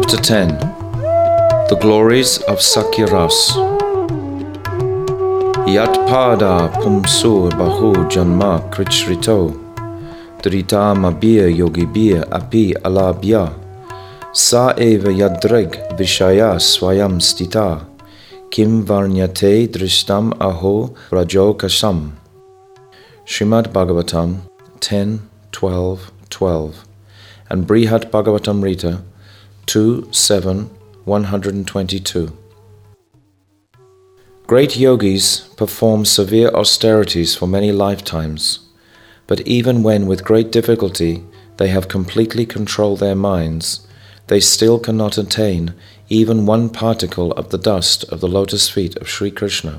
Chapter 10. The Glories of Sakyaras. Yatpada pumsur bahu janma krichrito drita mabir yogibir api alabhya sa eva yadreg vishaya swayam stita kim varnyate drishtam aho rajokasam. Srimad Bhagavatam 10:12 and Brihad Bhagavatamrita 2:7-122. Great yogis perform severe austerities for many lifetimes, but even when with great difficulty they have completely controlled their minds, they still cannot attain even one particle of the dust of the lotus feet of Sri Krishna.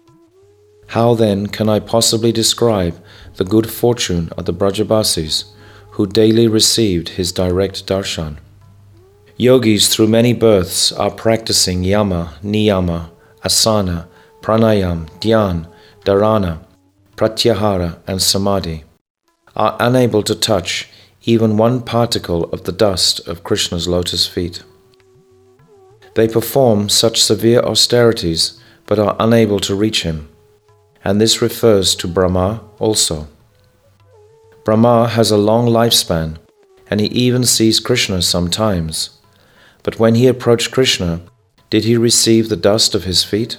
How then can I possibly describe the good fortune of the Brajabasis who daily received his direct darshan? Yogis through many births are practicing yama, niyama, asana, pranayam, dhyan, dharana, pratyahara and samadhi, are unable to touch even one particle of the dust of Krishna's lotus feet. They perform such severe austerities but are unable to reach him, and this refers to Brahma also. Brahma has a long lifespan, and he even sees Krishna sometimes. But when he approached Krishna, did he receive the dust of his feet?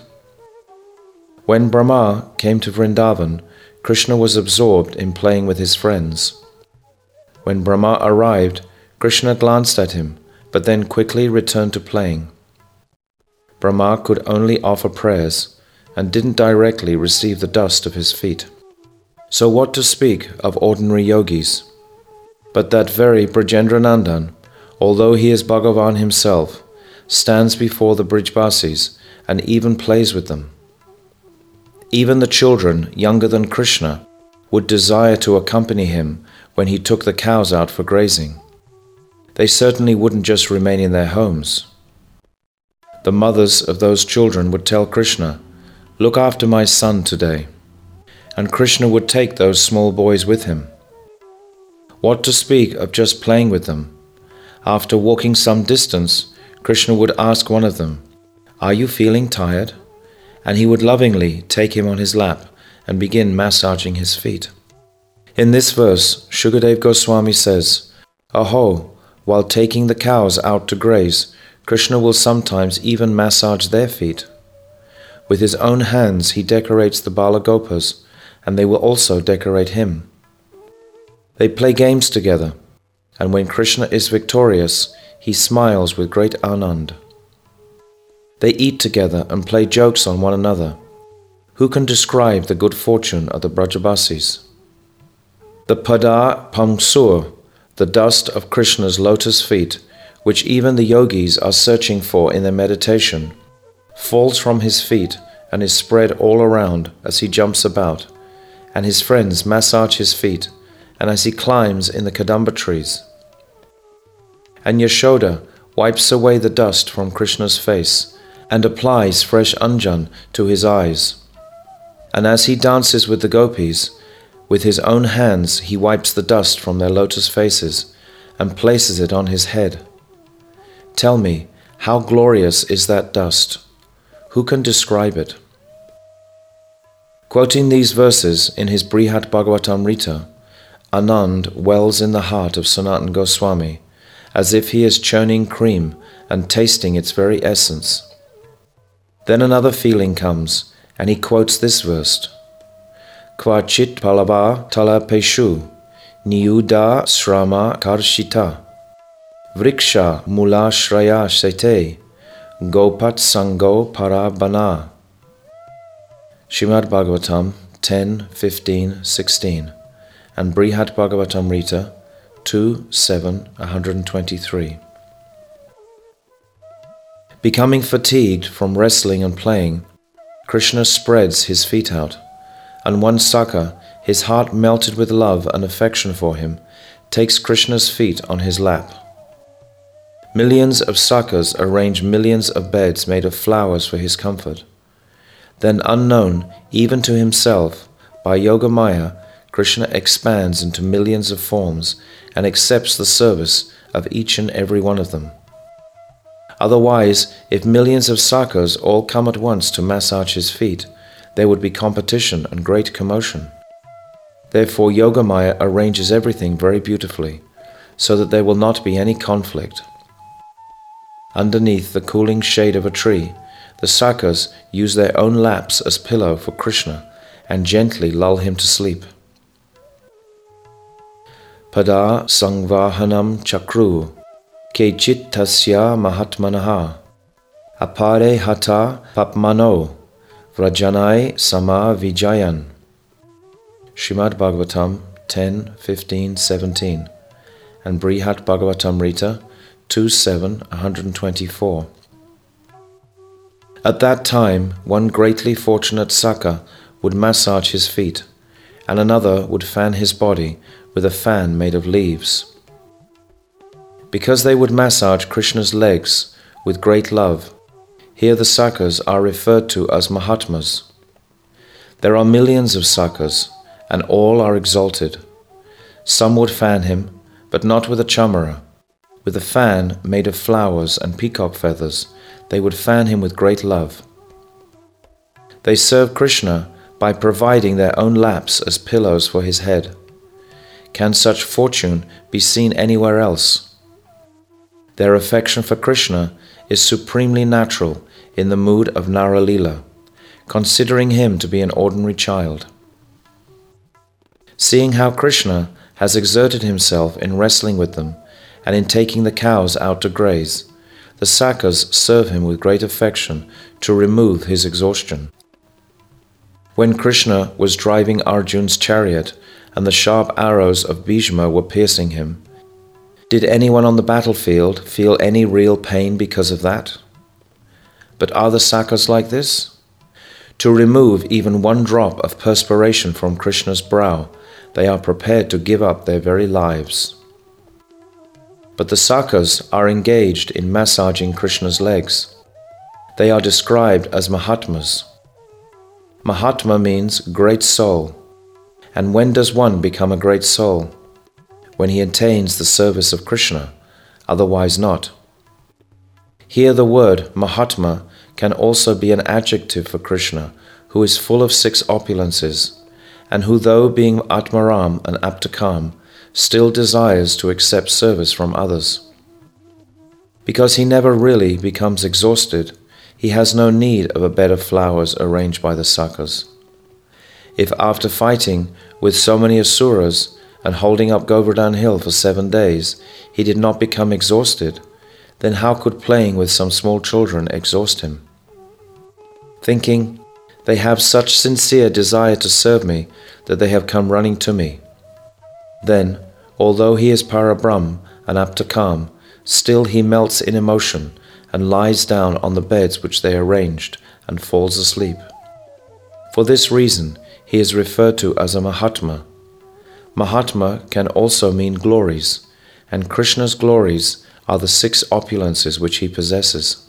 When Brahma came to Vrindavan, Krishna was absorbed in playing with his friends. When Brahma arrived, Krishna glanced at him, but then quickly returned to playing. Brahma could only offer prayers, and didn't directly receive the dust of his feet. So what to speak of ordinary yogis? But that very Brajendranandan, although he is Bhagavan himself, stands before the Brijbasis and even plays with them. Even the children younger than Krishna would desire to accompany him when he took the cows out for grazing. They certainly wouldn't just remain in their homes. The mothers of those children would tell Krishna, "Look after my son today." And Krishna would take those small boys with him. What to speak of just playing with them? After walking some distance, Krishna would ask one of them, "Are you feeling tired?" And he would lovingly take him on his lap and begin massaging his feet. In this verse, Shukadev Goswami says, "Aho, while taking the cows out to graze, Krishna will sometimes even massage their feet. With his own hands he decorates the Balagopas, and they will also decorate him. They play games together, and when Krishna is victorious, he smiles with great anand. They eat together and play jokes on one another. Who can describe the good fortune of the Brajabasis? The pada pamsur, the dust of Krishna's lotus feet, which even the yogis are searching for in their meditation, falls from his feet and is spread all around as he jumps about, and his friends massage his feet, and as he climbs in the kadamba trees. And Yashoda wipes away the dust from Krishna's face and applies fresh anjan to his eyes. And as he dances with the gopis, with his own hands he wipes the dust from their lotus faces and places it on his head. Tell me, how glorious is that dust? Who can describe it?" Quoting these verses in his Brihad Bhagavatamrita, Anand wells in the heart of Sanatana Goswami, as if he is churning cream and tasting its very essence. Then another feeling comes, and he quotes this verse, "Kvachit palava tala peshu, niyuda srama karshita, vriksha mula shraya sete, gopat sango parabana." Srimad Bhagavatam 10:15-16 and Brihad Bhagavatamrita 2:7-123. Becoming fatigued from wrestling and playing, Krishna spreads his feet out, and one Saka, his heart melted with love and affection for him, takes Krishna's feet on his lap. Millions of Sakas arrange millions of beds made of flowers for his comfort. Then, unknown even to himself, by Yoga Maya, Krishna expands into millions of forms and accepts the service of each and every one of them. Otherwise, if millions of sakas all come at once to massage his feet, there would be competition and great commotion. Therefore, Yogamaya arranges everything very beautifully, so that there will not be any conflict. Underneath the cooling shade of a tree, the sakas use their own laps as pillow for Krishna and gently lull him to sleep. Pada sangvahanam chakru kechit tasya mahatmanaha apare hata papmano vrajanai sama vijayan. Srimad Bhagavatam 10, 15, 17 and Brihat Bhagavatamrita 2.7, 124. At that time, one greatly fortunate Saka would massage his feet, and another would fan his body with a fan made of leaves. Because they would massage Krishna's legs with great love, here the Sakas are referred to as Mahatmas. There are millions of Sakas, and all are exalted. Some would fan him, but not with a chamara. With a fan made of flowers and peacock feathers, they would fan him with great love. They serve Krishna by providing their own laps as pillows for his head. Can such fortune be seen anywhere else? Their affection for Krishna is supremely natural in the mood of Naralila, considering him to be an ordinary child. Seeing how Krishna has exerted himself in wrestling with them and in taking the cows out to graze, the Sakas serve him with great affection to remove his exhaustion. When Krishna was driving Arjun's chariot and the sharp arrows of Bhishma were piercing him, did anyone on the battlefield feel any real pain because of that? But are the Sakas like this? To remove even one drop of perspiration from Krishna's brow, they are prepared to give up their very lives. But the Sakas are engaged in massaging Krishna's legs. They are described as Mahatmas. Mahatma means great soul. And when does one become a great soul? When he attains the service of Krishna, otherwise not. Here the word Mahatma can also be an adjective for Krishna, who is full of 6 opulences, and who, though being Atmaram and Aptakam, still desires to accept service from others. Because he never really becomes exhausted, he has no need of a bed of flowers arranged by the Sakas. If after fighting with so many Asuras and holding up Govardhan Hill for 7 days, he did not become exhausted, then how could playing with some small children exhaust him? Thinking, they have such sincere desire to serve me that they have come running to me. Then, although he is Parabrahm and Aptakam, still he melts in emotion and lies down on the beds which they arranged and falls asleep. For this reason, he is referred to as a Mahatma. Mahatma can also mean glories, and Krishna's glories are the 6 opulences which he possesses.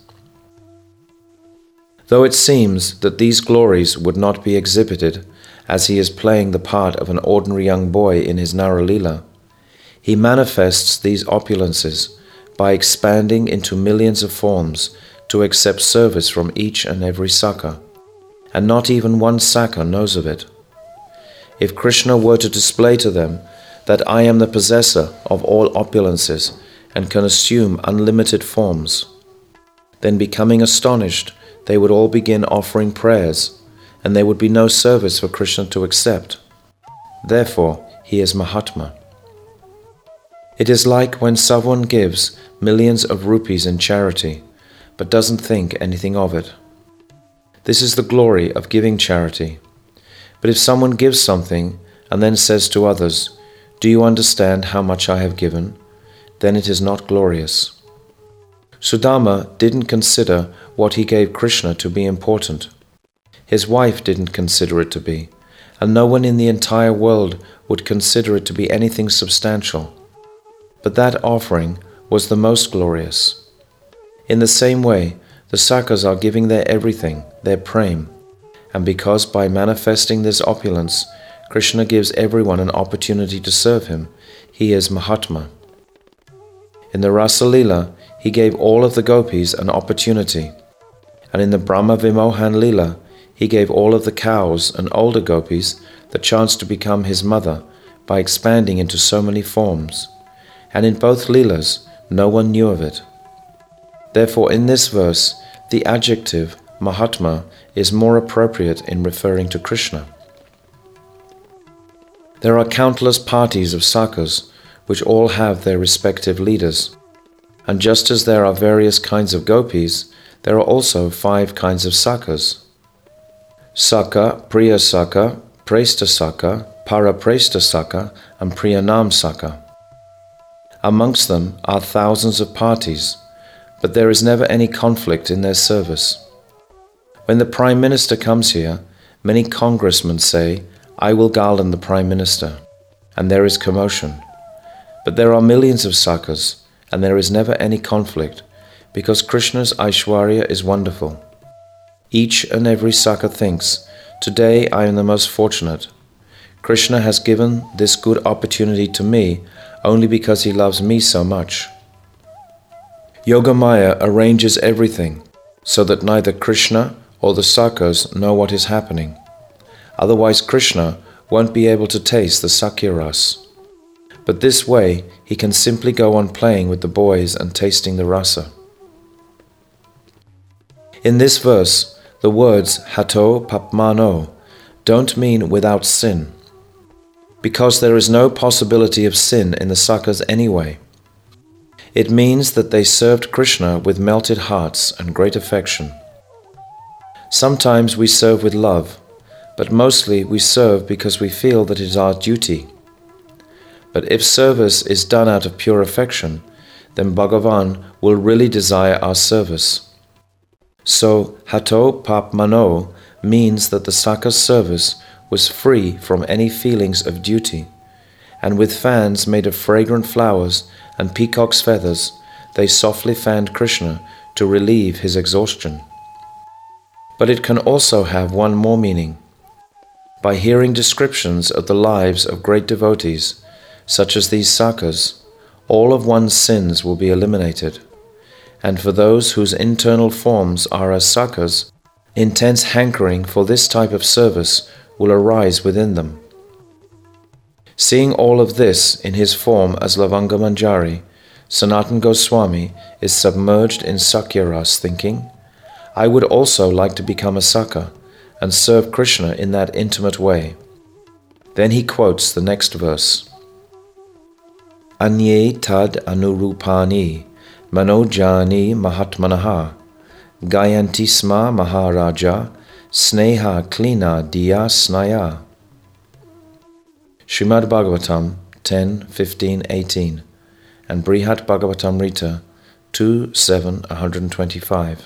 Though it seems that these glories would not be exhibited, as he is playing the part of an ordinary young boy in his Naralila, he manifests these opulences by expanding into millions of forms to accept service from each and every Saka, and not even one Saka knows of it. If Krishna were to display to them that I am the possessor of all opulences and can assume unlimited forms, then becoming astonished, they would all begin offering prayers, and there would be no service for Krishna to accept. Therefore, he is Mahatma. It is like when someone gives millions of rupees in charity, but doesn't think anything of it. This is the glory of giving charity. But if someone gives something and then says to others, "Do you understand how much I have given?" then it is not glorious. Sudama didn't consider what he gave Krishna to be important. His wife didn't consider it to be, and no one in the entire world would consider it to be anything substantial. But that offering was the most glorious. In the same way, the Sakas are giving their everything, their prem, and because by manifesting this opulence, Krishna gives everyone an opportunity to serve him, he is Mahatma. In the Rasa Leela, he gave all of the gopis an opportunity, and in the Brahma Vimohan Lila, he gave all of the cows and older gopis the chance to become his mother by expanding into so many forms, and in both Leelas, no one knew of it. Therefore, in this verse, the adjective Mahatma is more appropriate in referring to Krishna. There are countless parties of Sakhas, which all have their respective leaders. And just as there are various kinds of gopis, there are also 5 kinds of Sakhas. Sakha, Priya Sakha, Presta Sakha, Parapresta Sakha, and Priyanam Sakha. Amongst them are thousands of parties, but there is never any conflict in their service. When the Prime Minister comes here, many congressmen say, "I will garland the Prime Minister," and there is commotion. But there are millions of Sakhas, and there is never any conflict, because Krishna's Aishwarya is wonderful. Each and every Sakha thinks, "Today I am the most fortunate. Krishna has given this good opportunity to me only because he loves me so much." Yogamaya arranges everything so that neither Krishna or the Sakhas know what is happening. Otherwise Krishna won't be able to taste the Sakhya Ras. But this way he can simply go on playing with the boys and tasting the rasa. In this verse, the words hato papmano don't mean without sin, because there is no possibility of sin in the Sakhas anyway. It means that they served Krishna with melted hearts and great affection. Sometimes we serve with love, but mostly we serve because we feel that it is our duty. But if service is done out of pure affection, then Bhagavan will really desire our service. So, hato papmano means that the Sakha's service was free from any feelings of duty, and with fans made of fragrant flowers and peacock's feathers, they softly fanned Krishna to relieve his exhaustion. But it can also have one more meaning. By hearing descriptions of the lives of great devotees, such as these Sakhas, all of one's sins will be eliminated, and for those whose internal forms are as Sakhas, intense hankering for this type of service will arise within them. Seeing all of this in his form as Lavanga Manjari, Sanatana Goswami is submerged in Sakhya Ras, thinking, "I would also like to become a Sakha and serve Krishna in that intimate way." Then he quotes the next verse. Anye tad anurupani manojani mahatmanaha gayanti sma maharaja sneha klina diya snaya. Srimad Bhagavatam 10, 15, 18 and Brihat Bhagavatamrita 2, 7, 125.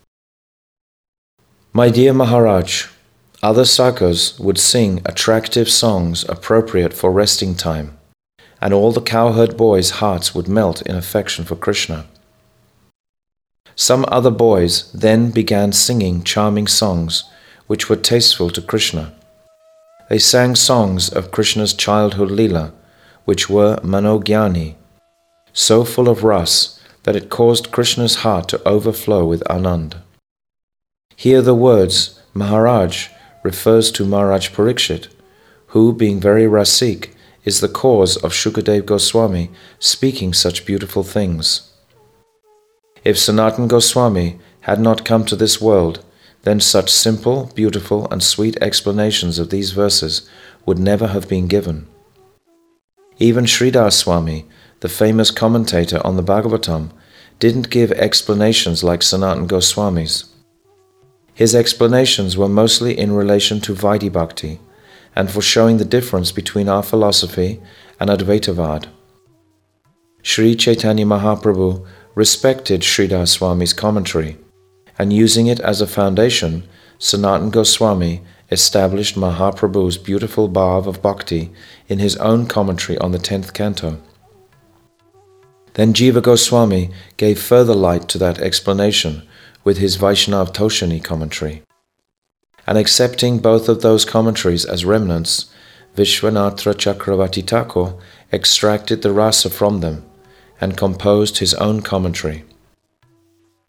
My dear Maharaj, other Sakhas would sing attractive songs appropriate for resting time, and all the cowherd boys' hearts would melt in affection for Krishna. Some other boys then began singing charming songs which were tasteful to Krishna. They sang songs of Krishna's childhood Leela, which were Manogyani, so full of ras that it caused Krishna's heart to overflow with Anand. Here the words Maharaj refers to Maharaj Parikshit, who, being very rasik, is the cause of Shukadev Goswami speaking such beautiful things. If Sanatana Goswami had not come to this world, then such simple, beautiful, and sweet explanations of these verses would never have been given. Even Sridhar Swami, the famous commentator on the Bhagavatam, didn't give explanations like Sanatana Goswami's. His explanations were mostly in relation to Vaidhi Bhakti, and for showing the difference between our philosophy and Advaitavad. Sri Chaitanya Mahaprabhu respected Sridhar Swami's commentary, and using it as a foundation, Sanatana Goswami established Mahaprabhu's beautiful bhav of bhakti in his own commentary on the 10th canto. Then Jiva Goswami gave further light to that explanation with his Vaishnav Toshani commentary. And accepting both of those commentaries as remnants, Vishwanatra Chakravarti Thakur extracted the rasa from them and composed his own commentary,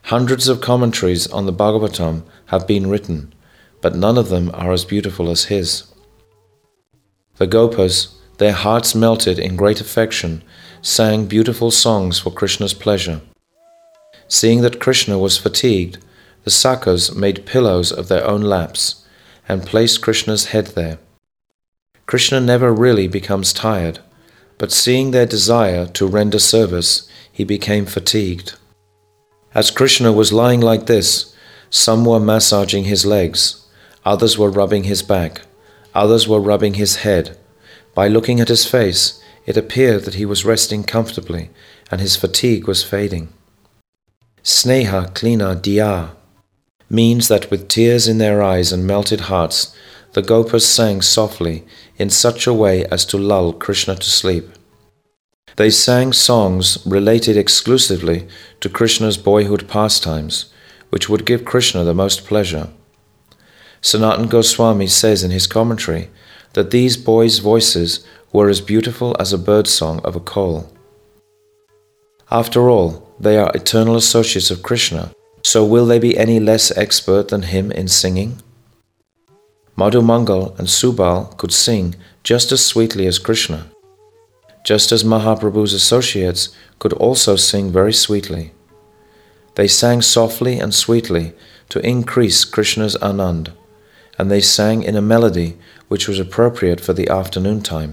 Hundreds of commentaries on the Bhagavatam have been written, but none of them are as beautiful as his. The Gopas, their hearts melted in great affection, sang beautiful songs for Krishna's pleasure. Seeing that Krishna was fatigued, the Sakhas made pillows of their own laps and placed Krishna's head there. Krishna never really becomes tired, but seeing their desire to render service, he became fatigued. As Krishna was lying like this, some were massaging his legs, others were rubbing his back, others were rubbing his head. By looking at his face, it appeared that he was resting comfortably and his fatigue was fading. Sneha klina diya means that with tears in their eyes and melted hearts, the Gopas sang softly in such a way as to lull Krishna to sleep. They sang songs related exclusively to Krishna's boyhood pastimes, which would give Krishna the most pleasure. Sanatana Goswami says in his commentary that these boys' voices were as beautiful as a bird's song of a koel. After all, they are eternal associates of Krishna, so will they be any less expert than him in singing? Madhu Mangal and Subal could sing just as sweetly as Krishna, just as Mahaprabhu's associates could also sing very sweetly. They sang softly and sweetly to increase Krishna's anand, and they sang in a melody which was appropriate for the afternoon time.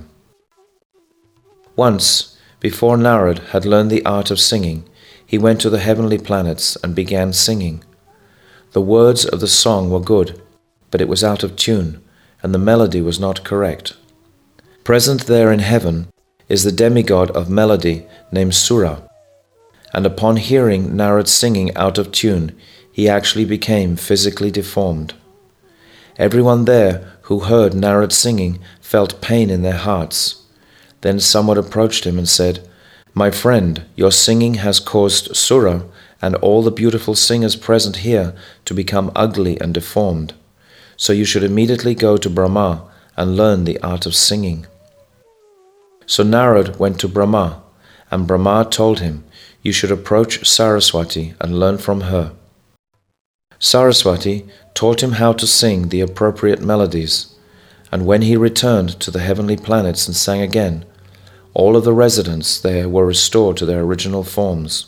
Once, before Narad had learned the art of singing, he went to the heavenly planets and began singing. The words of the song were good, but it was out of tune, and the melody was not correct. Present there in heaven is the demigod of melody named Sura, and upon hearing Narad singing out of tune, he actually became physically deformed. Everyone there who heard Narad singing felt pain in their hearts. Then someone approached him and said, "My friend, your singing has caused Sura and all the beautiful singers present here to become ugly and deformed. So you should immediately go to Brahma and learn the art of singing." So Narad went to Brahma, and Brahma told him, "You should approach Saraswati and learn from her." Saraswati taught him how to sing the appropriate melodies, and when he returned to the heavenly planets and sang again, all of the residents there were restored to their original forms.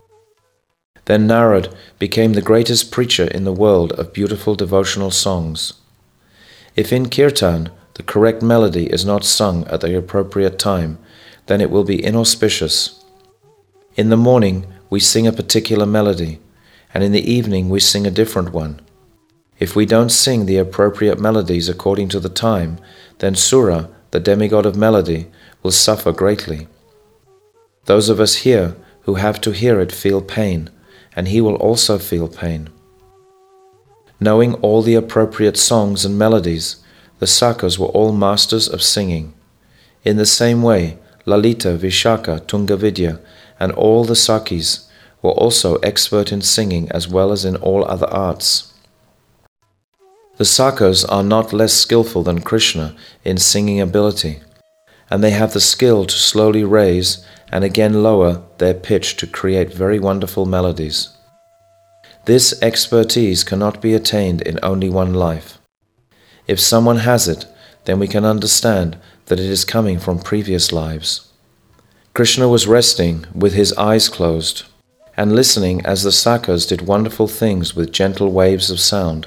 Then Narad became the greatest preacher in the world of beautiful devotional songs. If in Kirtan the correct melody is not sung at the appropriate time, then it will be inauspicious. In the morning we sing a particular melody, and in the evening we sing a different one. If we don't sing the appropriate melodies according to the time, then Sura, the demigod of melody, will suffer greatly. Those of us here who have to hear it feel pain, and he will also feel pain. Knowing all the appropriate songs and melodies, the Sakhas were all masters of singing. In the same way, Lalita, Vishaka, Tungavidya, and all the Sakhis were also expert in singing as well as in all other arts. The Sakhas are not less skillful than Krishna in singing ability, and they have the skill to slowly raise and again lower their pitch to create very wonderful melodies. This expertise cannot be attained in only one life. If someone has it, then we can understand that it is coming from previous lives. Krishna was resting with his eyes closed and listening as the Sakhas did wonderful things with gentle waves of sound.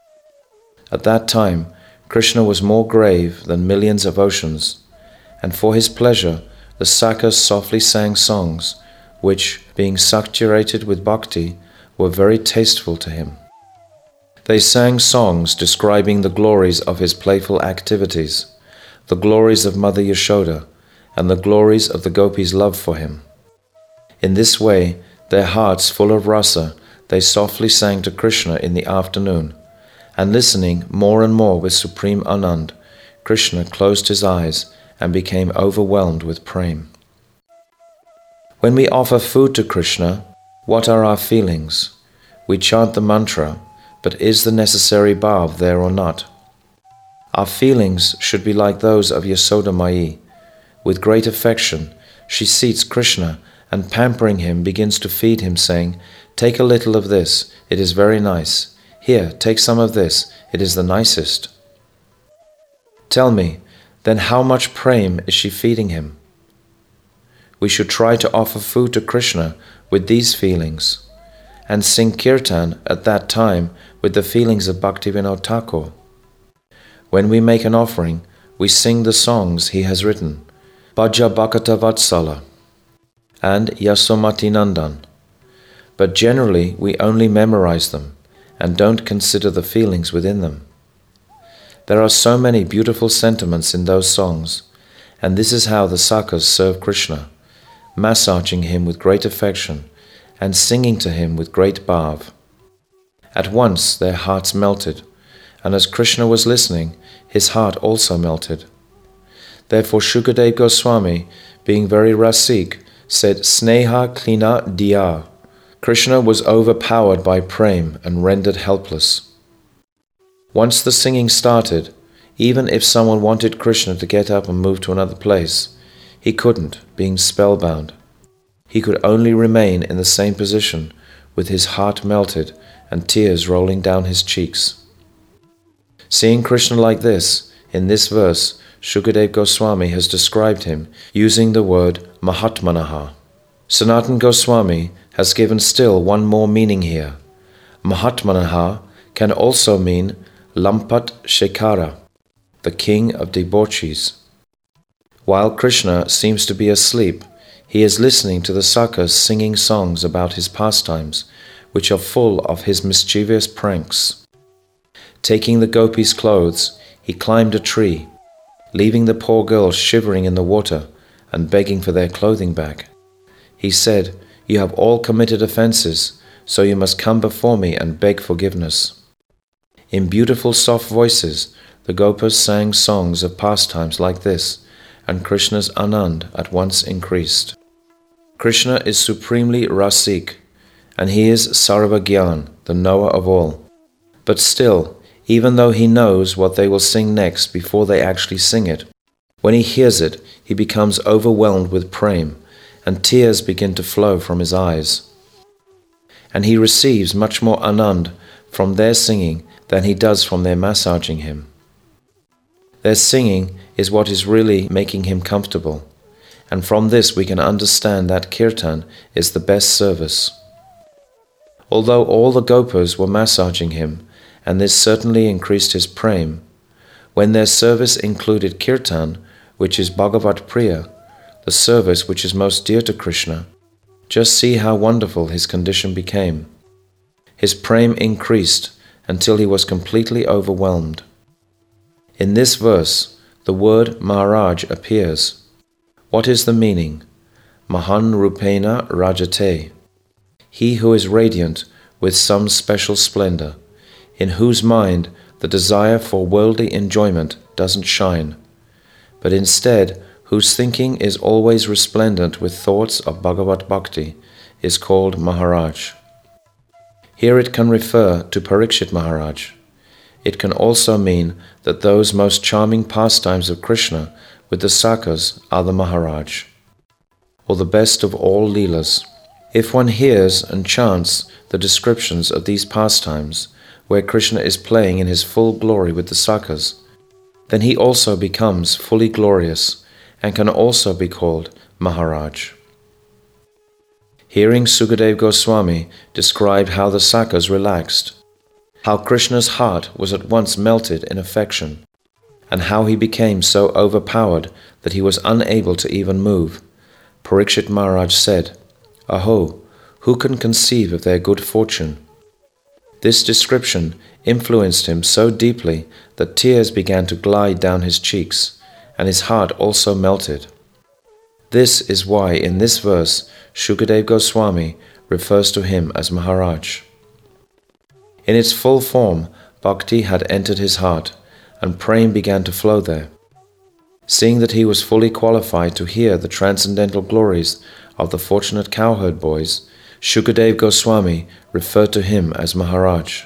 At that time, Krishna was more grave than millions of oceans, and for his pleasure, the Sakhas softly sang songs, which, being saturated with bhakti, were very tasteful to him. They sang songs describing the glories of his playful activities, the glories of Mother Yashoda, and the glories of the gopis' love for him. In this way, their hearts full of rasa, they softly sang to Krishna in the afternoon, and listening more and more with supreme anand, Krishna closed his eyes and became overwhelmed with prema. When we offer food to Krishna, what are our feelings? We chant the mantra, but is the necessary bhav there or not? Our feelings should be like those of Yasoda Mai. With great affection, she seats Krishna and pampering him begins to feed him, saying, Take a little of this, it is very nice. Here, take some of this, it is the nicest. Tell me, then how much prem is she feeding him? We should try to offer food to Krishna with these feelings, and sing kirtan at that time with the feelings of Bhaktivinoda Thakur. When we make an offering, we sing the songs he has written, Bhaja Bhakata Vatsala and Yasomati Nandan. But generally we only memorize them and don't consider the feelings within them. There are so many beautiful sentiments in those songs, and this is how the Sakhas serve Krishna, massaging him with great affection and singing to him with great bhav. At once their hearts melted, and as Krishna was listening, his heart also melted. Therefore Shukadeva Goswami, being very rasik, said, Sneha klina diya. Krishna was overpowered by prem and rendered helpless. Once the singing started, even if someone wanted Krishna to get up and move to another place, he couldn't, being spellbound. He could only remain in the same position, with his heart melted and tears rolling down his cheeks. Seeing Krishna like this, in this verse, Shukadeva Goswami has described him using the word Mahatmanaha. Sanatana Goswami has given still one more meaning here. Mahatmanaha can also mean Lampat Shekhara, the king of debauchees. While Krishna seems to be asleep, he is listening to the Sakhas singing songs about his pastimes, which are full of his mischievous pranks. Taking the gopis' clothes, he climbed a tree, leaving the poor girls shivering in the water and begging for their clothing back. He said, You have all committed offences, so you must come before me and beg forgiveness. In beautiful soft voices, the gopas sang songs of pastimes like this, and Krishna's anand at once increased. Krishna is supremely rasik, and he is Sarvagyan, the knower of all. But still, even though he knows what they will sing next before they actually sing it, when he hears it, he becomes overwhelmed with prem, and tears begin to flow from his eyes. And he receives much more anand from their singing than he does from their massaging him. Their singing is what is really making him comfortable, and from this we can understand that kirtan is the best service. Although all the gopas were massaging him, and this certainly increased his prem, when their service included kirtan, which is Bhagavat Priya, the service which is most dear to Krishna, just see how wonderful his condition became. His prem increased until he was completely overwhelmed. In this verse, the word Maharaj appears. What is the meaning? Mahan Rupena Rajate, he who is radiant with some special splendor, in whose mind the desire for worldly enjoyment doesn't shine, but instead whose thinking is always resplendent with thoughts of Bhagavat Bhakti, is called Maharaj. Here it can refer to Parikshit Maharaj. It can also mean that those most charming pastimes of Krishna with the Sakhas are the Maharaj, or the best of all Leelas. If one hears and chants the descriptions of these pastimes, where Krishna is playing in his full glory with the Sakhas, then he also becomes fully glorious and can also be called Maharaj. Hearing Sukadeva Goswami describe how the Sakhas relaxed, how Krishna's heart was at once melted in affection, and how he became so overpowered that he was unable to even move, Parikshit Maharaj said, Aho, who can conceive of their good fortune? This description influenced him so deeply that tears began to glide down his cheeks, and his heart also melted. This is why in this verse Shukadeva Goswami refers to him as Maharaj. In its full form, bhakti had entered his heart, and prem began to flow there. Seeing that he was fully qualified to hear the transcendental glories of the fortunate cowherd boys, Shukadeva Goswami referred to him as Maharaj.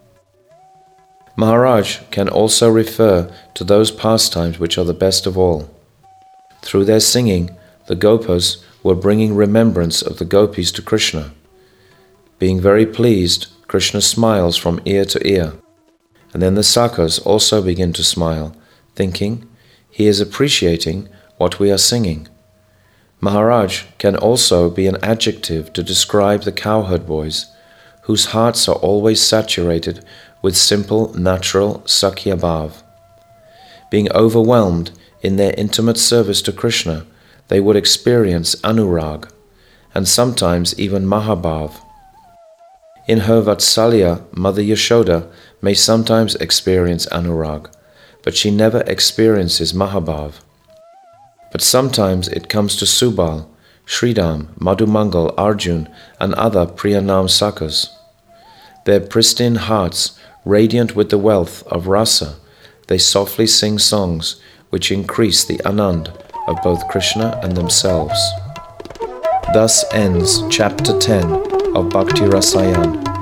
Maharaj can also refer to those pastimes which are the best of all. Through their singing, the gopas were bringing remembrance of the gopis to Krishna. Being very pleased, Krishna smiles from ear to ear. And then the Sakhas also begin to smile, thinking, he is appreciating what we are singing. Maharaj can also be an adjective to describe the cowherd boys, whose hearts are always saturated with simple, natural Sakhya Bhav. Being overwhelmed in their intimate service to Krishna, they would experience Anurag, and sometimes even Mahabhav. In her Vatsalya, Mother Yashoda may sometimes experience Anurag, but she never experiences Mahabhav. But sometimes it comes to Subal, Sridham, Madhumangal, Arjun, and other Priyanam Sakhas. Their pristine hearts, radiant with the wealth of rasa, they softly sing songs which increase the anand of both Krishna and themselves. Thus ends Chapter 10 of Bhakti Rasayan.